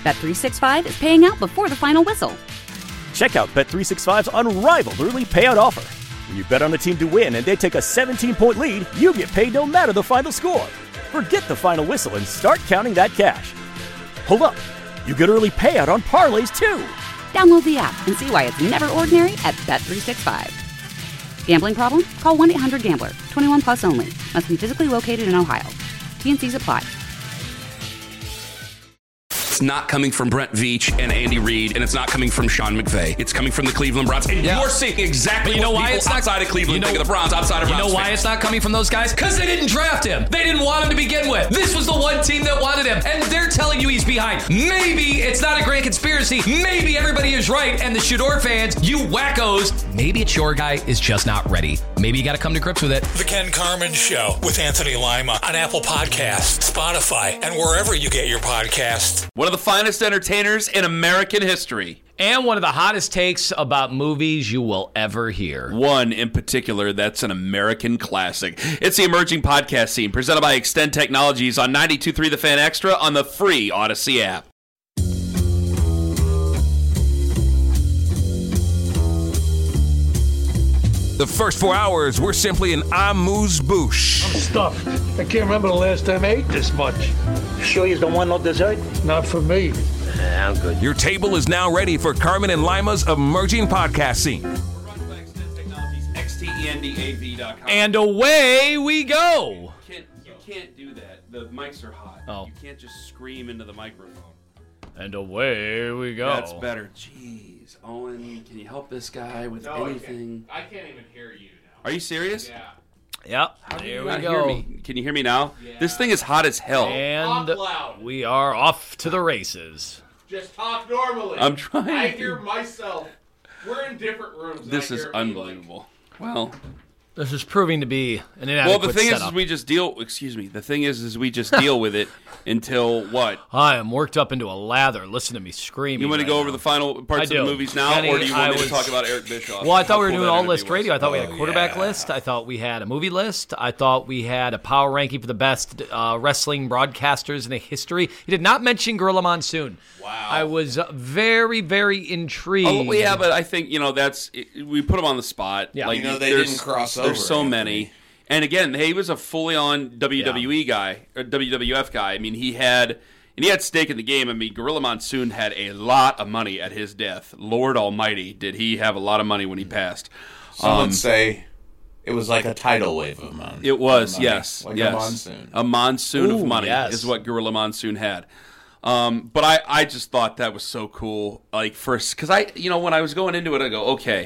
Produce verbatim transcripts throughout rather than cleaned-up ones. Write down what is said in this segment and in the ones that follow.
Bet three sixty-five is paying out before the final whistle. Check out Bet three sixty-five's unrivaled early payout offer. When you bet on a team to win and they take a seventeen-point lead, you get paid no matter the final score. Forget the final whistle and start counting that cash. Hold up. You get early payout on parlays, too. Download the app and see why it's never ordinary at Bet three sixty-five. Gambling problem? Call one eight hundred gambler. twenty-one plus only. Must be physically located in Ohio. T and Cs apply. It's not coming from Brent Veach and Andy Reid, and it's not coming from Sean McVay. It's coming from the Cleveland Browns. And yeah. you're seeing exactly you know what why people it's not, outside of Cleveland you know, think of the Browns, outside of You Browns know why fans. it's not coming from those guys? Because they didn't draft him. They didn't want him to begin with. This was the one team that wanted him, and they're telling you he's behind. Maybe it's not a grand conspiracy. Maybe everybody is right, and the Shador fans, you wackos, maybe it's your guy is just not ready. Maybe you got to come to grips with it. The Ken Carman Show with Anthony Lima on Apple Podcasts, Spotify, and wherever you get your podcasts. One of the finest entertainers in American history. And one of the hottest takes about movies you will ever hear. One in particular that's an American classic. It's the Emerging Podcast Scene, presented by Extend Technologies on ninety-two point three The Fan Extra on the free Odyssey app. The first four hours were simply an amuse-bouche. I'm stuffed. I can't remember the last time I ate this much. Sure you don't want no dessert? Not for me. Nah, I'm good. Your table is now ready for Carmen and Lima's Emerging Podcast Scene. X T E N D A V dot com. And away we go. You can't, you can't do that. The mics are hot. Oh. You can't just scream into the microphone. And away we go. That's better. Jeez. Owen, can you help this guy with no, anything? I can't. I can't even hear you now. Are you serious? Yeah. Yep. How do there you we not go. hear me? Can you hear me now? Yeah. This thing is hot as hell. And talk loud. We are off to the races. Just talk normally. I'm trying. I to. hear myself. We're in different rooms. This I is hear unbelievable. Well, this is proving to be an inadequate well, the thing setup. is, is, we just deal. Excuse me. The thing is, is we just deal with it until what? I am worked up into a lather. Listen to me screaming. You want to right go now. over the final parts I of do. the movies now, Kenny, or do you want I me to was- talk about Eric Bischoff? Well, I thought How we were cool doing that all interview list was? radio. I thought we had a Oh, quarterback yeah. list. I thought we had a movie list. I thought we had a power ranking for the best uh, wrestling broadcasters in the history. He did not mention Gorilla Monsoon. Wow. I was uh, very, very intrigued. Oh, yeah, but I think, you know, that's it, we put him on the spot. Yeah. Like, You know, they there's- didn't cross There's over, so Anthony. many. And again, he was a fully on W W E guy, or W W F guy. I mean, he had, and he had stake in the game. I mean, Gorilla Monsoon had a lot of money at his death. Lord Almighty, did he have a lot of money when he passed. Some Um, would say it was like a tidal wave of money. It was, of money. yes. Like yes. a monsoon. A monsoon Ooh, of money yes. is what Gorilla Monsoon had. Um, but I, I just thought that was so cool. Like, first, because I, you know, when I was going into it, I go, okay,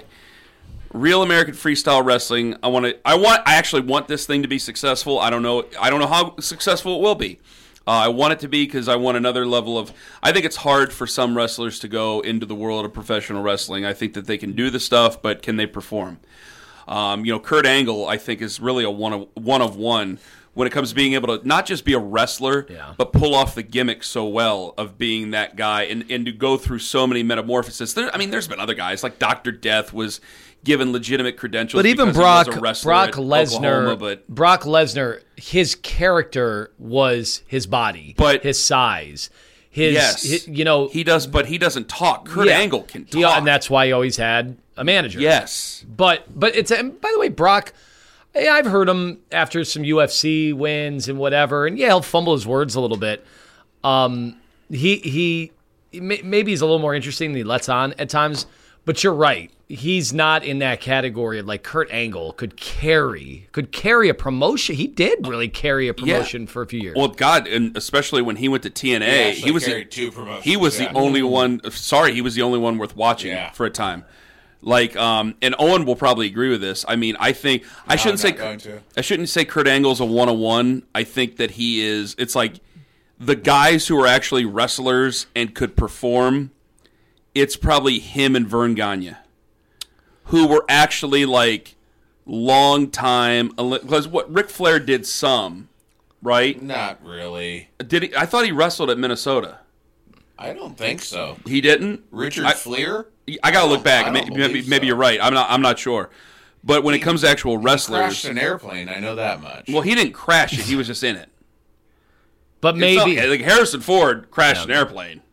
real American freestyle wrestling. I want to, I want, I actually want this thing to be successful. I don't know, I don't know how successful it will be. Uh, I want it to be because I want another level of. I think it's hard for some wrestlers to go into the world of professional wrestling. I think that they can do the stuff, but can they perform? Um, you know, Kurt Angle, I think, is really a one of one of one when it comes to being able to not just be a wrestler, Yeah. but pull off the gimmick so well of being that guy and, and to go through so many metamorphoses. There, I mean, there's been other guys like Doctor Death was given legitimate credentials. But even because Brock, he was a wrestler Brock at Lesnar, Oklahoma, but Brock Lesnar, his character was his body, But- his size, his, yes, hi- you know, he does, but he doesn't talk. Kurt yeah. Angle can talk, He- and that's why he always had a manager. yes. But but it's and by the way, Brock, hey, I've heard him after some U F C wins and whatever, and yeah, he'll fumble his words a little bit. Um, he he may- maybe he's a little more interesting than he lets on at times. But you're right. He's not in that category of like Kurt Angle could carry could carry a promotion. He did really carry a promotion for a few years. Well, God, and especially when he went to T N A, He he, actually was the, carried two promotions, he was yeah. the only one. Sorry, he was the only one worth watching Yeah. for a time. Like, um, and Owen will probably agree with this. I mean, I think I No, shouldn't I'm say not going to. I shouldn't say Kurt Angle's a one on one. I think that he is. It's like the guys who are actually wrestlers and could perform. It's probably him and Vern Gagne, who were actually like long time. Because what Ric Flair did some, right? Not really. Did he? I thought he wrestled at Minnesota. I don't think so. He didn't. Richard I, Fleer? I gotta look back. I don't Maybe, maybe, believe maybe so. you're right. I'm not. I'm not sure. But when He- it comes to actual He wrestlers, crashed an airplane. I know that much. well, he didn't crash it. He was just in it. but It's not- maybe like Harrison Ford crashed Yeah. an airplane.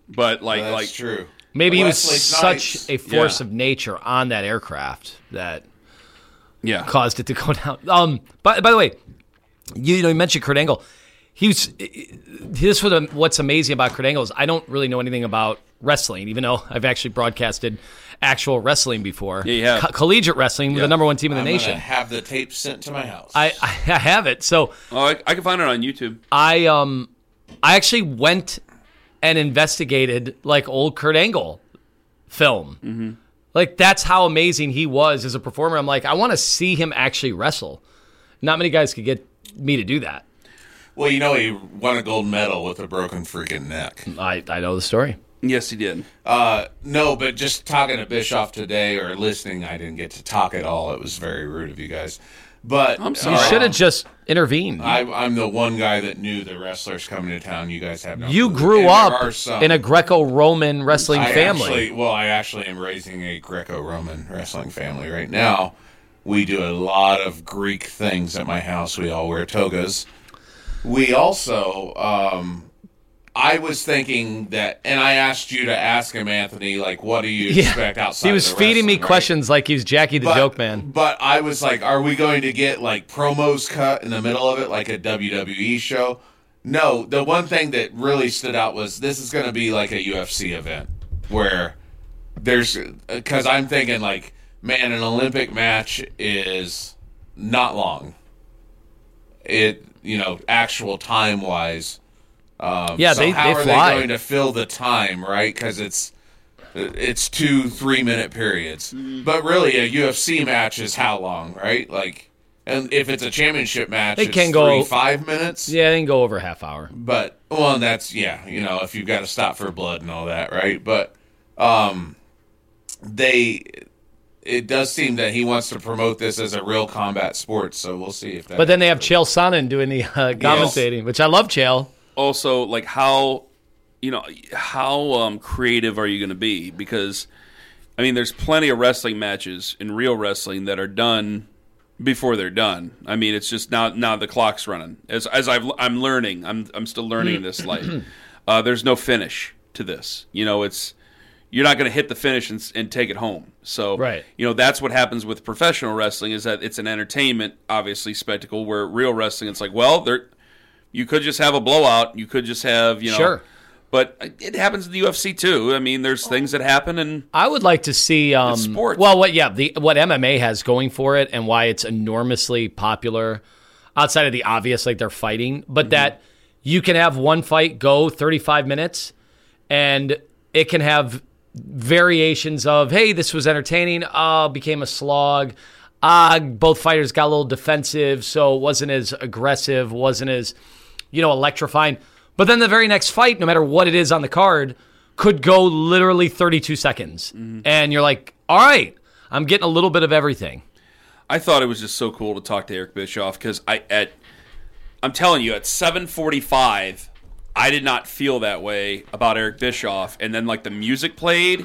But like, That's like true. Maybe he was Wesley such Snipes. a force Yeah. of nature on that aircraft that yeah, caused it to go down. Um, by, by the way, you, you know, you mentioned Kurt Angle. He was. This was what's amazing about Kurt Angle is I don't really know anything about wrestling, even though I've actually broadcasted actual wrestling before. Yeah, you have. Co- collegiate wrestling, Yeah. the number one team in the I'm nation. gonna have the tape sent to my house. I, I have it. So oh, I, I can find it on YouTube. I um I actually went and investigated like old Kurt Angle film. Mm-hmm. Like that's how amazing he was as a performer. I'm like, I want to see him actually wrestle. Not many guys could get me to do that. Well, you know, he won a gold medal with a broken freaking neck. I, I know the story. Yes, he did. Uh, no, but just talking to Bischoff today or listening, I didn't get to talk at all. It was very rude of you guys. But I'm You sorry. should have just intervened. I, I'm the one guy that knew the wrestlers coming to town. You guys have no you clue. grew And there up are some. in a Greco-Roman wrestling I family. Actually, well, I actually am raising a Greco-Roman wrestling family right now. We do a lot of Greek things at my house. We all wear togas. We also, um, I was thinking that, and I asked you to ask him, Anthony, like, what do you Yeah. expect outside He was of the feeding me wrestling, right? questions like he was Jackie the But- Joke Man. But I was like, are we going to get like promos cut in the middle of it, like a W W E show? No, the one thing that really stood out was this is going to be like a U F C event where there's, because I'm thinking like, man, an Olympic match is not long. It, you know, actual time wise. Um, Yeah, so they- how they are fly. they going to fill the time, right? Because it's it's two three minute periods, but really a U F C match is how long, right? Like, and if it's a championship match, They it's can go- three, five minutes. Yeah, they can go over a half hour. But well, and that's yeah, you know, if you've got to stop for blood and all that, right? But um, they. It does seem that he wants to promote this as a real combat sport, so we'll see if that. But then they have Chael Sonnen doing the uh, commentating, which I love Chael. Also, like how, you know, how um, creative are you going to be? Because, I mean, there's plenty of wrestling matches in real wrestling that are done before they're done. I mean, it's just now now the clock's running. As as I've, I'm learning, I'm I'm still learning in this life. Uh, there's no finish to this. You know, it's you're not going to hit the finish and, and take it home. So, Right. you know, that's what happens with professional wrestling is that it's an entertainment, obviously, spectacle. Where real wrestling, it's like, well, there. You could just have a blowout. You could just have, you know. Sure. But it happens in the U F C too. I mean, there's things that happen, and I would like to see um, It's sports. Well, what yeah, the what M M A has going for it, and why it's enormously popular, outside of the obvious, like they're fighting, but Mm-hmm. that you can have one fight go thirty-five minutes, and it can have variations of, hey, this was entertaining, uh, became a slog, uh, both fighters got a little defensive, so it wasn't as aggressive, wasn't as, you know, electrifying. But then the very next fight, no matter what it is on the card, could go literally thirty-two seconds. Mm-hmm. And you're like, all right, I'm getting a little bit of everything. I thought it was just so cool to talk to Eric Bischoff because I at I'm telling you at seven forty-five I did not feel that way about Eric Bischoff, and then like the music played,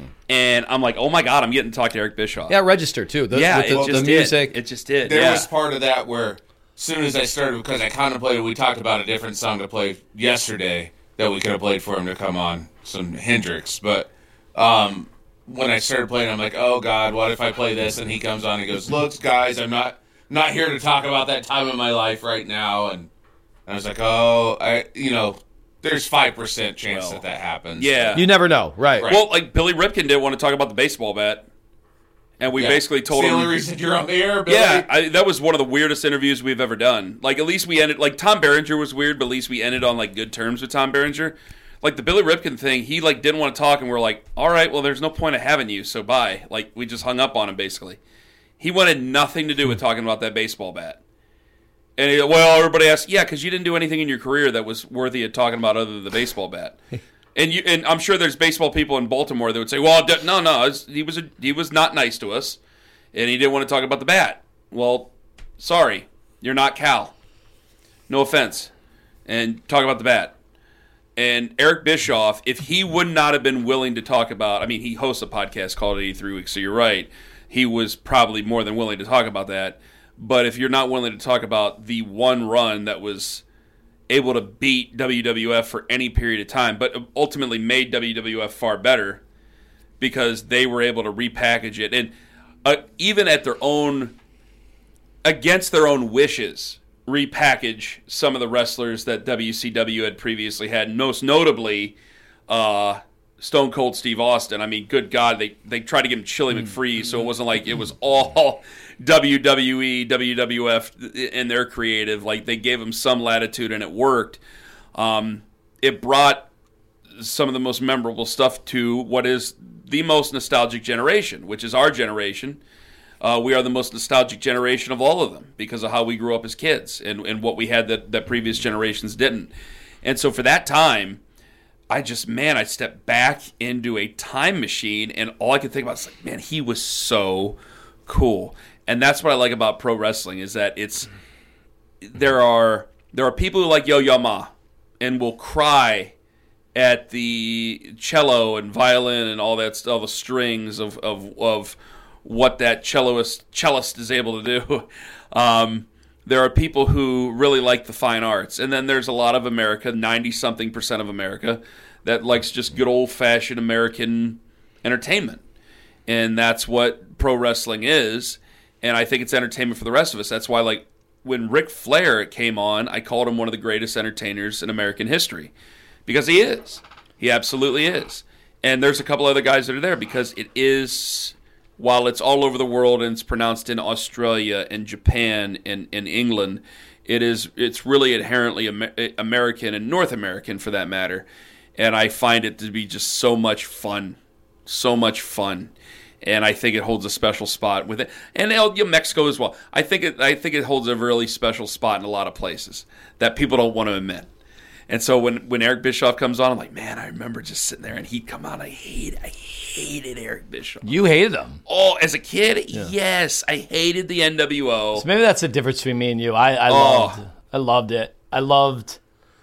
and I'm like, oh my god, I'm getting to talk to Eric Bischoff. Yeah, register too. The, yeah, with the, it just the music. did. It just did. There yeah. was part of that where, as soon as I started, because I contemplated, we talked about a different song to play yesterday that we could have played for him to come on, some Hendrix. But um, when I started playing, I'm like, oh God, what if I play this? And he comes on and goes, look, guys, I'm not not here to talk about that time in my life right now. And I was like, oh, I, you know, there's five percent chance Well, that that happens. yeah. You never know, right? Right. Well, like Billy Ripken didn't want to talk about the baseball bat, and we Yeah. basically told it's him the only reason you're on the air, Billy. Yeah, I, that was one of the weirdest interviews we've ever done. Like, at least we ended, like, Tom Berenger was weird, but at least we ended on, like, good terms with Tom Berenger. Like, the Billy Ripken thing, he, like, didn't want to talk, and we're like, all right, well, there's no point of having you, so bye. Like, we just hung up on him, basically. He wanted nothing to do with talking about that baseball bat. And, he, well, everybody asked, yeah, because you didn't do anything in your career that was worthy of talking about other than the baseball bat. And you, and I'm sure there's baseball people in Baltimore that would say, well, d- no, no, it's, he was a, he was not nice to us. And he didn't want to talk about the bat. Well, sorry, you're not Cal. No offense. And talk about the bat. And Eric Bischoff, if he would not have been willing to talk about, I mean, he hosts a podcast called eighty-three Weeks, so you're right. He was probably more than willing to talk about that. But if you're not willing to talk about the one run that was able to beat W W F for any period of time, but ultimately made W W F far better because they were able to repackage it. And uh, even at their own, against their own wishes, repackage some of the wrestlers that W C W had previously had, most notably uh, Stone Cold Steve Austin. I mean, good God, they, they tried to give him Chili McFree, so it wasn't like it was all W W E, W W F in their creative. Like, they gave him some latitude, and it worked. Um, it brought some of the most memorable stuff to what is the most nostalgic generation, which is our generation. Uh, we are the most nostalgic generation of all of them because of how we grew up as kids and, and what we had that, that previous generations didn't. And so for that time, I just, man, I stepped back into a time machine, and all I could think about is like, man, he was so cool. And that's what I like about pro wrestling is that it's there are there are people who like Yo-Yo Ma and will cry at the cello and violin and all that, all the strings of of, of what that celloist cellist is able to do. Um, there are people who really like the fine arts, and then there's a lot of America, ninety something percent of America, that likes just good old fashioned American entertainment, and that's what pro wrestling is. And I think it's entertainment for the rest of us. That's why, like, when Ric Flair came on, I called him one of the greatest entertainers in American history. Because he is. He absolutely is. And there's a couple other guys that are there because it is, while it's all over the world and it's pronounced in Australia and Japan and, and England, it is, it's really inherently Amer- American and North American for that matter. And I find it to be just so much fun. So much fun. And I think it holds a special spot with it, and you know, Mexico as well. I think it. I think it holds a really special spot in a lot of places that people don't want to admit. And so when, when Eric Bischoff comes on, I'm like, man, I remember just sitting there, and he'd come out. I hate, I hated Eric Bischoff. You hated him? Oh, as a kid, Yeah. yes, I hated the N W O. So maybe that's the difference between me and you. I, I Oh. loved, I loved it. I loved.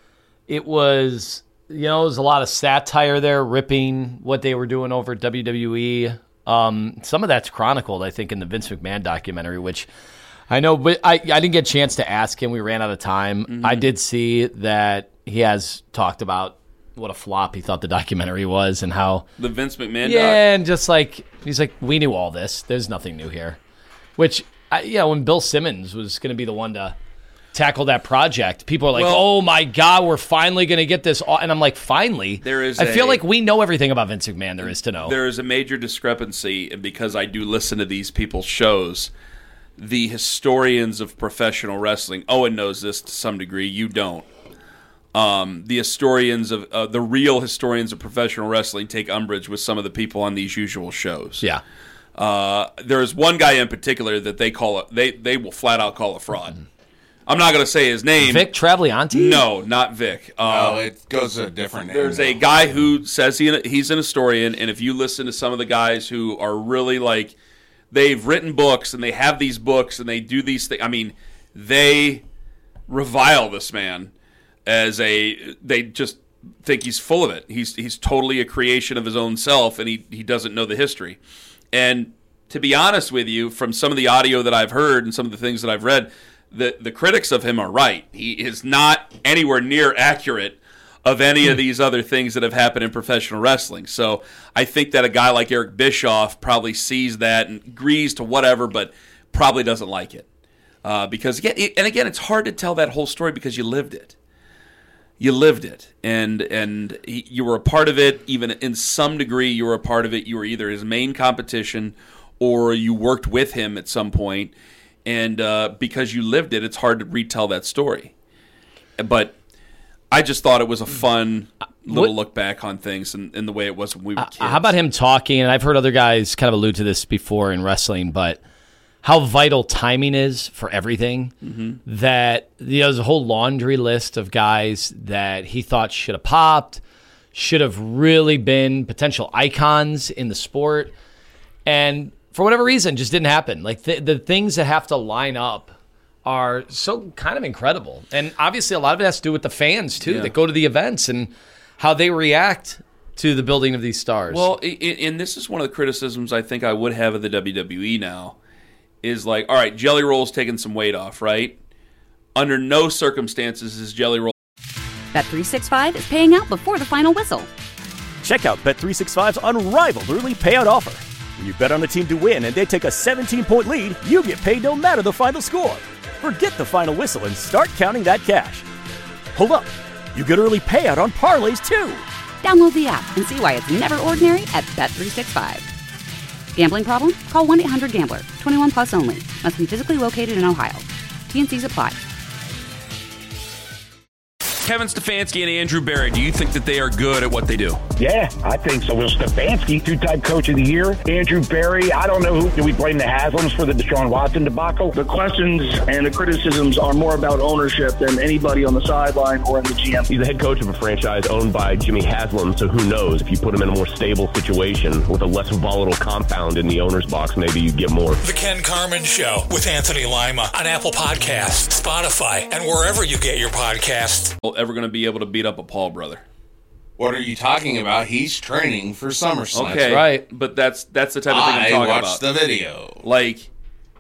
It was, you know, there was a lot of satire there, ripping what they were doing over at W W E. Um, some of that's chronicled, I think, in the Vince McMahon documentary, which I know, but I, I didn't get a chance to ask him. We ran out of time. Mm-hmm. I did see that he has talked about what a flop he thought the documentary was and how The Vince McMahon yeah, doc? and just like he's like, we knew all this. There's nothing new here. Which, I, yeah, when Bill Simmons was going to be the one to tackle that project, people are like, Well- oh my God, we're finally going to get this. All. And I'm like, finally? There is I feel a- like we know everything about Vince McMahon there is to know. There is a major discrepancy, and because I do listen to these people's shows, the historians of professional wrestling, Owen knows this to some degree, you don't. Um, the historians of uh, the real historians of professional wrestling take umbrage with some of the people on these usual shows. Yeah. Uh, there is one guy in particular that they call it. They they will flat out call a fraud. Mm-hmm. I'm not going to say his name. Vic Travaglianti? No, not Vic. Uh, no, it goes to a different name. There's a guy who says he he's an historian, and if you listen to some of the guys who are really like, they've written books and they have these books and they do these things. I mean, they revile this man as a. They just think he's full of it. He's he's totally a creation of his own self, and he he doesn't know the history. And to be honest with you, from some of the audio that I've heard and some of the things that I've read, the the critics of him are right. He is not anywhere near accurate of any of these other things that have happened in professional wrestling. So I think that a guy like Eric Bischoff probably sees that and agrees to whatever, but probably doesn't like it. Uh, because, again, it, and again, it's hard to tell that whole story because you lived it. You lived it, and and he, you were a part of it. Even in some degree, you were a part of it. You were either his main competition or you worked with him at some point. And uh, because you lived it, it's hard to retell that story. But I just thought it was a fun little What- look back on things and, and the way it was when we were kids. Uh, How about him talking? And I've heard other guys kind of allude to this before in wrestling, but how vital timing is for everything. Mm-hmm. That you know, there's a whole laundry list of guys that he thought should have popped, should have really been potential icons in the sport, and for whatever reason, just didn't happen. Like the, the things that have to line up are so kind of incredible. And obviously a lot of it has to do with the fans, too, Yeah. that go to the events and how they react to the building of these stars. Well, i- i- and this is one of the criticisms I think I would have of the W W E now, is like, all right, Jelly Roll's taking some weight off, right? Under no circumstances is Jelly Roll. Bet three sixty-five is paying out before the final whistle. Check out Bet three sixty-five's unrivaled early payout offer. When you bet on a team to win and they take a seventeen-point lead, you get paid no matter the final score. Forget the final whistle and start counting that cash. Hold up. You get early payout on parlays, too. Download the app and see why it's never ordinary at Bet three sixty-five. Gambling problem? Call one eight hundred gambler. twenty-one plus only. Must be physically located in Ohio. T N Cs apply. Kevin Stefanski and Andrew Berry, do you think that they are good at what they do? Yeah, I think so. Will Stefanski, two-time coach of the year. Andrew Berry, I don't know who. Do we blame the Haslams for the Deshaun Watson debacle? The questions and the criticisms are more about ownership than anybody on the sideline or in the G M. He's the head coach of a franchise owned by Jimmy Haslam, so who knows? If you put him in a more stable situation with a less volatile compound in the owner's box, maybe you get more. The Ken Carman Show with Anthony Lima on Apple Podcasts, Spotify, and wherever you get your podcasts. Ever going to be able to beat up a Paul brother? What are you talking about? He's training for SummerSlam. Okay, right. But that's that's the type of thing I'm talking about. I watched the video. Like,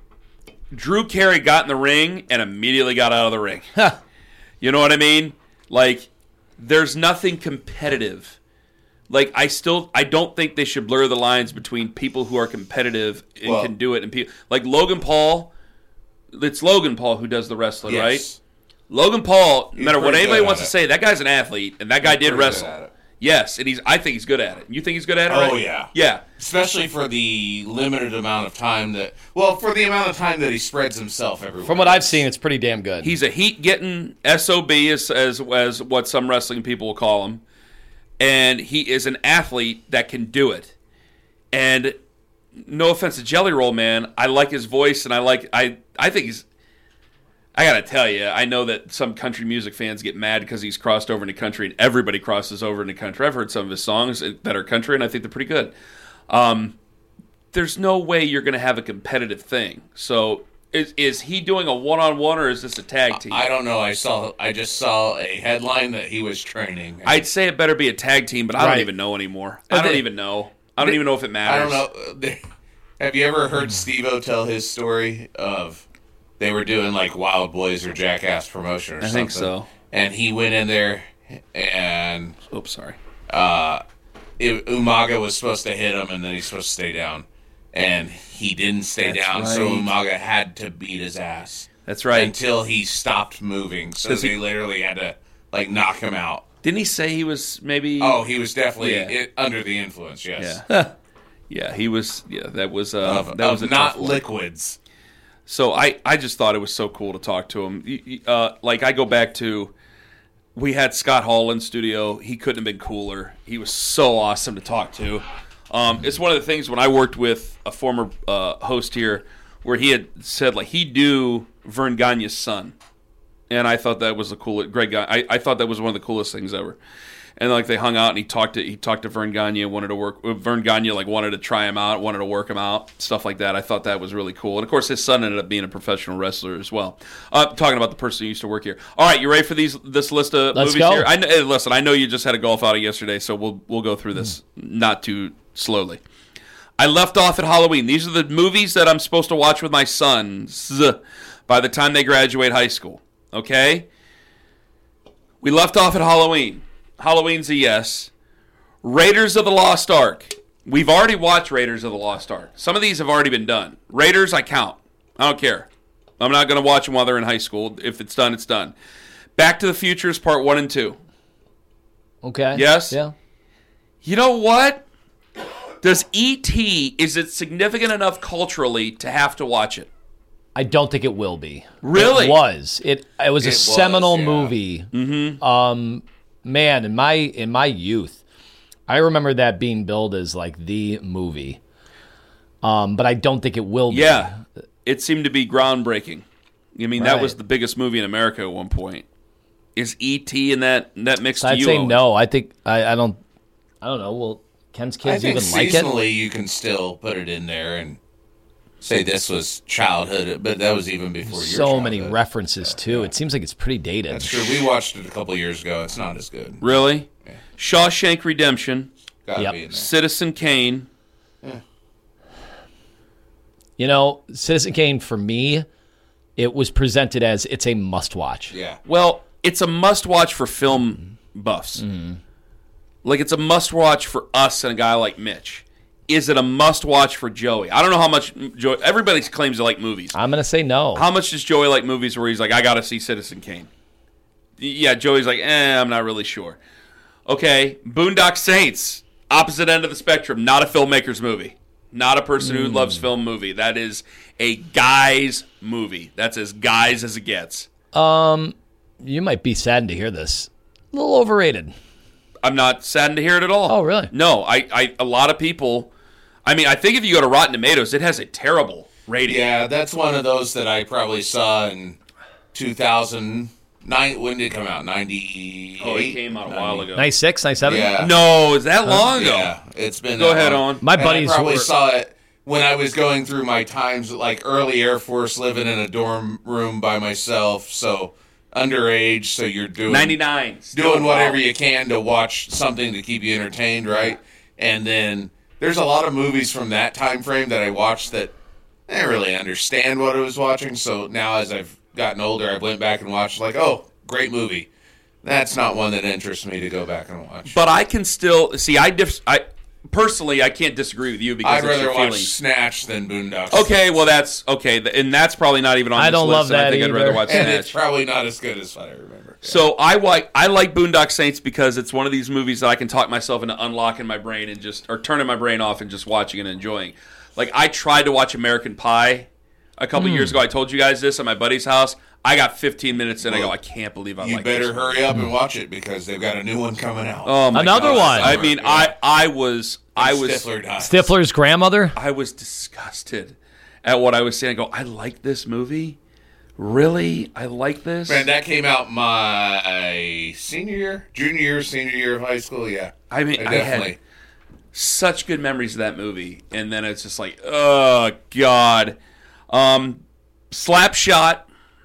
Drew Carey got in the ring and immediately got out of the ring. You know what I mean? Like, there's nothing competitive. Like, I still, I don't think they should blur the lines between people who are competitive and well, can do it and people like Logan Paul. It's Logan Paul who does the wrestling, yes. right? Logan Paul, no matter what anybody wants to say, that guy's an athlete, and that guy he's did wrestle. Yes, and he's. I think he's good at it. You think he's good at it? Oh, right? yeah. Yeah. Especially for the limited amount of time that, well, for the amount of time that he spreads himself everywhere. From what I've seen, it's pretty damn good. He's a heat-getting S O B, as, as, as what some wrestling people will call him, and he is an athlete that can do it. And no offense to Jelly Roll, man, I like his voice, and I like, I, I think he's, I gotta tell you, I know that some country music fans get mad because he's crossed over into country, and everybody crosses over into country. I've heard some of his songs that are country, and I think they're pretty good. Um, there's no way you're going to have a competitive thing. So, is is he doing a one-on-one, or is this a tag team? I don't know. I saw. I just saw a headline that he was training. I'd say it better be a tag team, but I right. don't even know anymore. I don't they, even know. I don't they, even know if it matters. I don't know. Have you ever heard Steve-O tell his story of... They were doing like Wild Boys or Jackass promotion or I something. I think so. And he went in there and... Oops, sorry. Uh, it, Umaga was supposed to hit him and then he's supposed to stay down. And he didn't stay That's down, right. so Umaga had to beat his ass. That's right. Until he stopped moving. So they he... literally had to like knock him out. Didn't he say he was maybe... Oh, he was definitely yeah. it, under the influence, yes. Yeah, yeah he was... Yeah, that was... Uh, of, that was of a not liquids. So I, I just thought it was so cool to talk to him. Uh, like, I go back to, we had Scott Hall in studio. He couldn't have been cooler. He was so awesome to talk to. Um, it's one of the things when I worked with a former uh, host here where he had said, like, he knew Vern Gagne's son. And I thought that was the coolest, Greg Gagne, I, I thought that was one of the coolest things ever. And like they hung out, and he talked to he talked to Vern Gagne, wanted to work. Vern Gagne like wanted to try him out, wanted to work him out, stuff like that. I thought that was really cool. And of course, his son ended up being a professional wrestler as well. Uh, talking about the person who used to work here. All right, you ready for these this list of Let's movies go. here? I know, hey, listen, I know you just had a golf outing yesterday, so we'll we'll go through this mm. not too slowly. I left off at Halloween. These are the movies that I'm supposed to watch with my sons by the time they graduate high school. Okay, we left off at Halloween. Halloween's a yes. Raiders of the Lost Ark. We've already watched Raiders of the Lost Ark. Some of these have already been done. Raiders, I count. I don't care. I'm not going to watch them while they're in high school. If it's done, it's done. Back to the Future is part one and two. Okay. Yes? Yeah. You know what? Does E T, is it significant enough culturally to have to watch it? I don't think it will be. Really? It was. It, it was it a was, seminal yeah. movie. Mm-hmm. Um... Man, in my in my youth, I remember that being billed as like the movie. Um, but I don't think it will be. Yeah, it seemed to be groundbreaking. I mean, Right. that was the biggest movie in America at one point. Is E T in that that mix So to I'd you? say Owen? no. I think I, I don't. I don't know. Will Ken's I kids think even like it? seasonally you can still put it in there and say this was childhood, but that was even before your So childhood. many references too. Yeah. It seems like it's pretty dated. That's true. We watched it a couple years ago. It's not as good. Really? Yeah. Shawshank Redemption, Gotta Yep. be in there. Citizen Kane. Yeah. You know, Citizen Kane for me, it was presented as it's a must-watch. Yeah. Well, it's a must-watch for film buffs. Mm-hmm. Like, it's a must-watch for us and a guy like Mitch. Is it a must-watch for Joey? I don't know how much Joey... Everybody claims to like movies. I'm going to say no. How much does Joey like movies where he's like, I got to see Citizen Kane? Yeah, Joey's like, eh, I'm not really sure. Okay, Boondock Saints, opposite end of the spectrum, not a filmmaker's movie. Not a person who mm. loves film movie. That is a guy's movie. That's as guys as it gets. Um, you might be saddened to hear this. A little overrated. I'm not saddened to hear it at all. Oh, really? No, I, I a lot of people... I mean, I think if you go to Rotten Tomatoes, it has a terrible rating. Yeah, that's one of those that I probably saw in two thousand nine. When did it come out? ninety-eight? Oh, it came out a while ago. ninety-six, ninety-seven? Yeah. No, is that long ago? Yeah, it's been... Go uh, ahead on. My and buddies I probably were... saw it when I was going through my times, like early Air Force, living in a dorm room by myself, so... underage, so you're doing ninety-nine, doing whatever you can to watch something to keep you entertained, right? And then there's a lot of movies from that time frame that I watched that I didn't really understand what I was watching. So now, as I've gotten older, I went back and watched, like, oh, great movie. That's not one that interests me to go back and watch. But I can still see. I diff, I personally, I can't disagree with you because I'd rather your watch feelings. Snatch than Boondocks. Okay, well that's okay, and that's probably not even on. I this don't list, love that I think either. I'd rather watch and Snatch. it's probably not as good as what I remember. Yeah. So I like I like Boondock Saints because it's one of these movies that I can talk myself into unlocking my brain and just or turning my brain off and just watching and enjoying. Like I tried to watch American Pie a couple Mm. years ago. I told you guys this at my buddy's house. I got fifteen minutes in. Well, I go, I can't believe I you like better this hurry movie. up and watch it because they've got a new one coming out. Oh my Another God. one. I mean, Yeah. I I was I was Stifler dies. Stifler's grandmother? I was disgusted at what I was seeing. I go, I like this movie. Really? I like this? Man, that came out my senior year, junior year, senior year of high school. Yeah, I mean, I, I definitely. had such good memories of that movie, and then it's just like, oh God, um, Slapshot,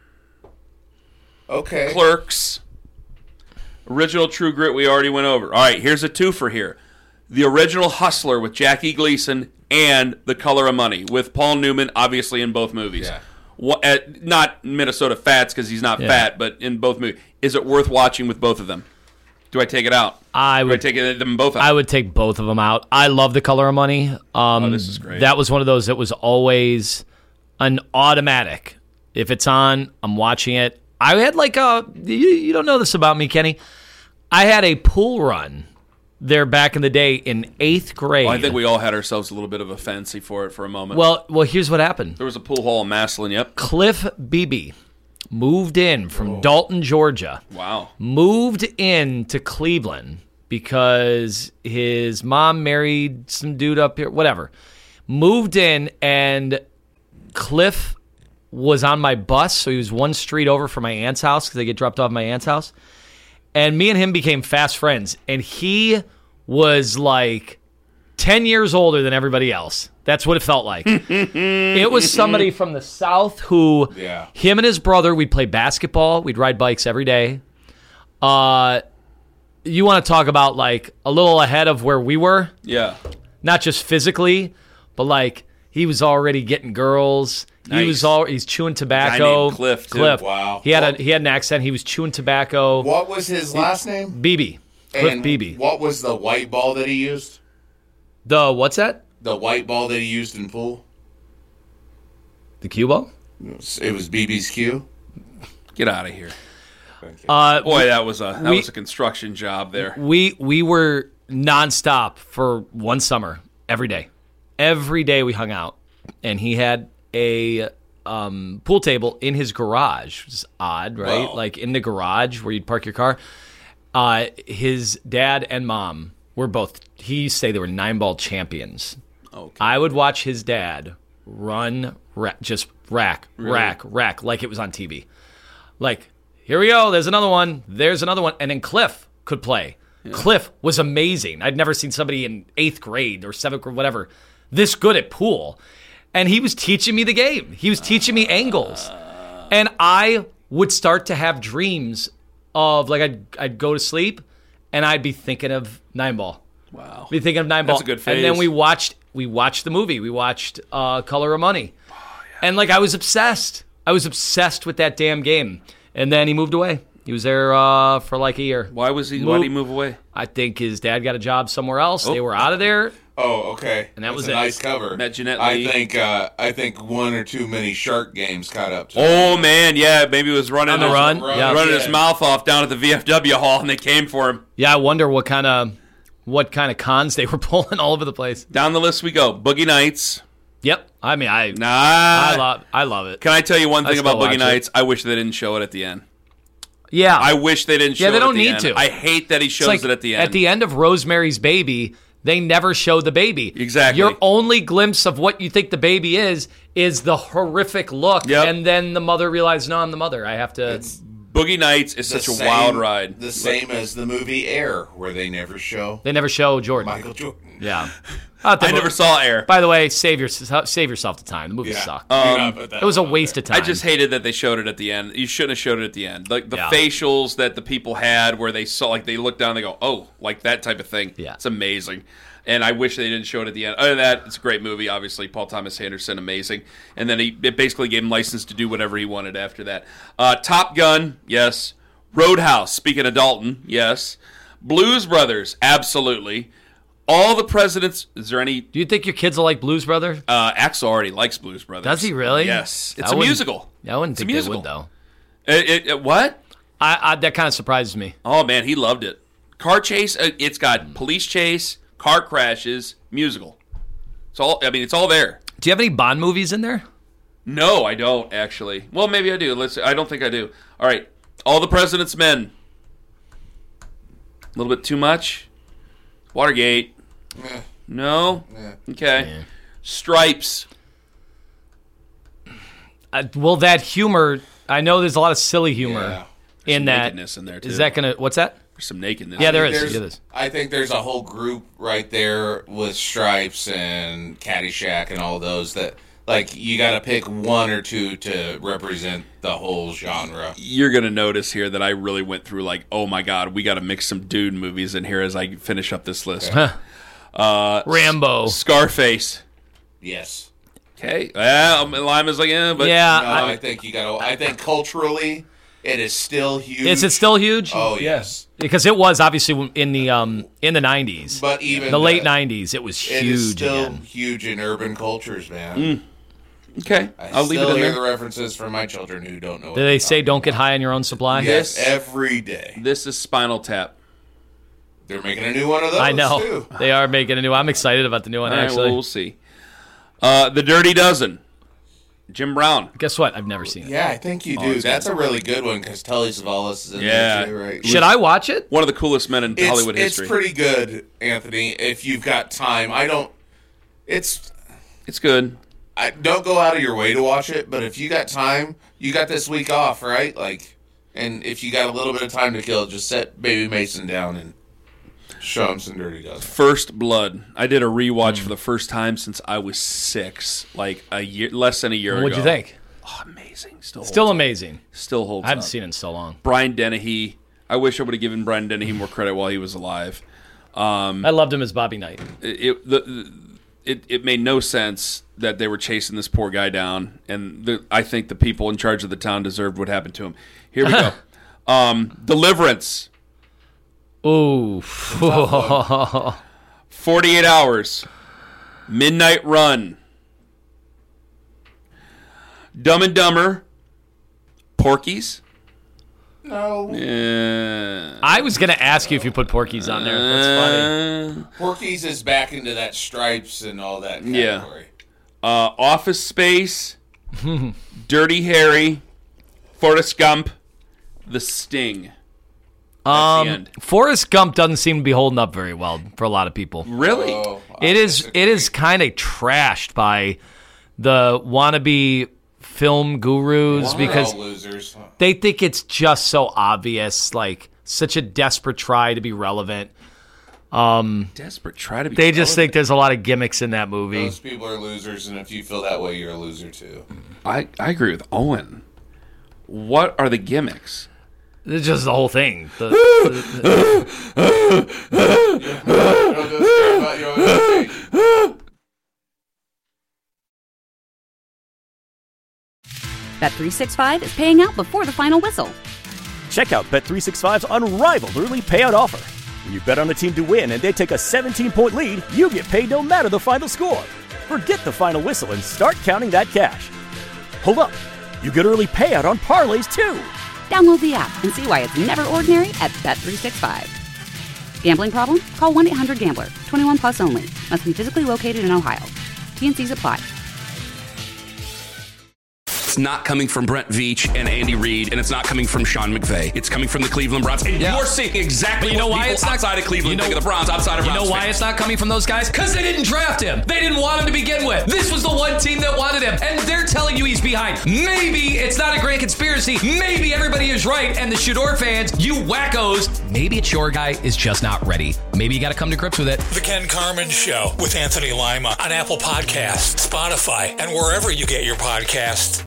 okay, Clerks, original True Grit. We already went over. All right, here's a twofer here: the original Hustler with Jackie Gleason and The Color of Money with Paul Newman, obviously in both movies. Yeah. What, uh, not Minnesota Fats because he's not Yeah. fat, but in both movies. Is it worth watching with both of them? Do I take it out? I Do would I take it, them both out? I would take both of them out. I love The Color of Money. Um, Oh, this is great. That was one of those that was always an automatic. If it's on, I'm watching it. I had like a, you, you don't know this about me, Kenny. I had a pool run there back in the day in eighth grade. Well, I think we all had ourselves a little bit of a fancy for it for a moment. Well, well, here's what happened. There was a pool hall in Maslin, yep. Cliff Beebe moved in from Dalton, Georgia. Wow. Moved in to Cleveland because his mom married some dude up here, whatever. Moved in, and Cliff was on my bus, so he was one street over from my aunt's house because I get dropped off at my aunt's house. And me and him became fast friends, and he was like ten years older than everybody else. That's what it felt like. It was somebody from the South who, Yeah. him and his brother, we'd play basketball. We'd ride bikes every day. Uh, you want to talk about like a little ahead of where we were? Yeah. Not just physically, but like he was already getting girls. He Nice. was all he's chewing Guy tobacco. named Cliff, too. Cliff. Wow. He had a he had an accent. He was chewing tobacco. What was his last name? Beebe. Cliff And Beebe. what was the white ball that he used? The what's that? The white ball that he used in pool? The cue ball? It was, it was B B's Q. Get out of here. Uh, Boy, that was a that we- was a construction job there. We we were nonstop for one summer, every day. Every day we hung out, and he had a um, pool table in his garage. Which is odd, right? Wow. Like in the garage where you'd park your car. Uh, his dad and mom were both. He used to say they were nine ball champions. Okay. I would watch his dad run, ra- just rack, rack, rack, like it was on T V. Like, here we go. There's another one. There's another one. And then Cliff could play. Cliff was amazing. I'd never seen somebody in eighth grade or seventh grade, whatever, this good at pool. And he was teaching me the game. He was teaching me angles. And I would start to have dreams of, like, I'd, I'd go to sleep, and I'd be thinking of nine ball. Wow. Be thinking of nine ball. That's a good And then phase. we watched we watched the movie. We watched uh, Color of Money. And, like, I was obsessed. I was obsessed with that damn game. And then he moved away. He was there uh, for like a year. Why was he? Why did he move away? I think his dad got a job somewhere else. Oh. They were out of there. Oh, okay. And that That's was a it. nice cover. Met Jeanette I Lee. think uh, I think one or too many Shark games caught up to Oh man, yeah, maybe he was running On the his, run? Yeah. running Yeah. his mouth off down at the V F W hall, and they came for him. Yeah, I wonder what kind of what kind of cons they were pulling all over the place. Down the list we go. Boogie Nights. Yep. I mean, I Nah. I love I love it. Can I tell you one I thing still about Boogie watch it. Nights? I wish they didn't show it at the end. Yeah. I wish they didn't show Yeah, it they at don't the need end. to. I hate that he shows It's like it at the end. At the end of Rosemary's Baby, they never show the baby. Exactly. Your only glimpse of what you think the baby is is the horrific look, Yep. and then the mother realizes, no, I'm the mother. I have to. Boogie Nights is The such a same- wild ride. The same as the movie Air, where they never show They never show Jordan. Michael Jordan. Yeah. Uh, the I mo- never saw Air. By the way, save your save yourself the time. The movie Yeah. sucked. Um, Yeah, but that it was a one waste of time. I just hated that they showed it at the end. You shouldn't have showed it at the end. Like the Yeah. facials that the people had, where they saw, like they look down, and they go, "Oh," like that type of thing. Yeah. It's amazing. And I wish they didn't show it at the end. Other than that, it's a great movie. Obviously, Paul Thomas Anderson, amazing. And then he it basically gave him license to do whatever he wanted after that. Uh, Top Gun, yes. Roadhouse. Speaking of Dalton, yes. Blues Brothers, absolutely. All the Presidents. Is there any? Do you think your kids will like Blues Brothers? Uh, Axel already likes Blues Brothers. Does he really? Yes. It's I a wouldn't- musical. I wouldn't It's a think musical. they would, though. It, it, it- what? I, I that kind of surprises me. Oh man, he loved it. Car chase. Uh, it's got police chase, car crashes, musical. It's all. I mean, it's all there. Do you have any Bond movies in there? No, I don't actually. Well, maybe I do. Let's. I don't think I do. All right. All the President's Men. A little bit too much. Watergate. Eh, No. eh. Okay. Stripes. Uh, well, that humor. I know there's a lot of silly humor Yeah. in Some that. nakedness in there, too. Is that gonna? What's that? There's some nakedness. Yeah, there I is. think Yeah, there's- there is. I think there's a whole group right there with Stripes and Caddyshack and all those that, like, you got to pick one or two to represent the whole genre. You're going to notice here that I really went through, like, oh my God, we got to mix some dude movies in here as I finish up this list. Uh, Rambo. Scarface. Yes. Okay. Well, Lima's like, yeah, but. Yeah. No, I, think you got to. I think culturally, it is still huge. Is it still huge? Oh yes. Because it was obviously in the um in the nineties. But even the late the- nineties, it was It huge is still again. huge in urban cultures, man. Mm. Okay. I I'll leave it still in hear there. the references from my children who don't know. Do what they they're say talking don't get high on your own supply? about. Yes, every day. This is Spinal Tap. They're making a new one of those. I know. Too. They are making a new. I'm excited about the new one, All right, actually. well, we'll see. Uh, the Dirty Dozen. Jim Brown. Guess what? I've never seen it. Yeah, I think you Oh, do. it's That's a really good one because Telly Savalas is in Yeah. there too, right? Should I watch it? One of the coolest men in It's, Hollywood it's history. pretty good, Anthony. If you've got time, I don't. It's It's good. I don't go out of your way to watch it, but if you got time, you got this week off, right? Like, and if you got a little bit of time to kill, just set Baby Mason down and show him some Dirty Dozen. First Blood. I did a rewatch Hmm. for the first time since I was six, like a year, less than a year ago. What'd you think? Oh, amazing. Still, Still holds up. amazing. Still holds I haven't up. seen it in so long. Brian Dennehy. I wish I would have given Brian Dennehy more credit while he was alive. Um, I loved him as Bobby Knight. it, it, the, it it made no sense that they were chasing this poor guy down, and the, I think the people in charge of the town deserved what happened to him. Here we go. Um, Deliverance. Ooh. forty-eight hours. Midnight Run. Dumb and Dumber. Porky's. No. Yeah. I was going to ask you if you put Porky's on there. That's funny. Porky's is back into that Stripes and all that Yeah. category. Uh, Office Space. Dirty Harry. Forrest Gump. The Sting. Um, the end. Forrest Gump doesn't seem to be holding up very well for a lot of people. Really? Oh, It is. It is kind of trashed by the wannabe film gurus We're because all losers. they think it's just so obvious, like such a desperate try to be relevant. Um, Desperate try to be. they just relevant. think there's a lot of gimmicks in that movie. Those people are losers, and if you feel that way, you're a loser too. I, I agree with Owen. What are the gimmicks? It's just the whole thing. The- Bet three sixty-five is paying out before the final whistle. Check out Bet three sixty-five's unrivaled early payout offer. When you bet on a team to win and they take a seventeen-point lead, you get paid no matter the final score. Forget the final whistle and start counting that cash. Hold up. You get early payout on parlays, too. Download the app and see why it's never ordinary at Bet three sixty-five. Gambling problem? Call one eight hundred gambler. twenty-one plus only. Must be physically located in Ohio. T N Cs apply. It's not coming from Brent Veach and Andy Reid, and it's not coming from Sean McVay. It's coming from the Cleveland Browns. And yeah. you're seeing exactly but you know what why people it's not, outside of Cleveland you know, think of the Browns, outside of You Browns know why fans. it's not coming from those guys? Because they didn't draft him. They didn't want him to begin with. This was the one team that wanted him, and they're telling you he's behind. Maybe it's not a great conspiracy. Maybe everybody is right, and the Shador fans, you wackos, maybe it's your guy is just not ready. Maybe you got to come to grips with it. The Ken Carman Show with Anthony Lima on Apple Podcasts, Spotify, and wherever you get your podcasts.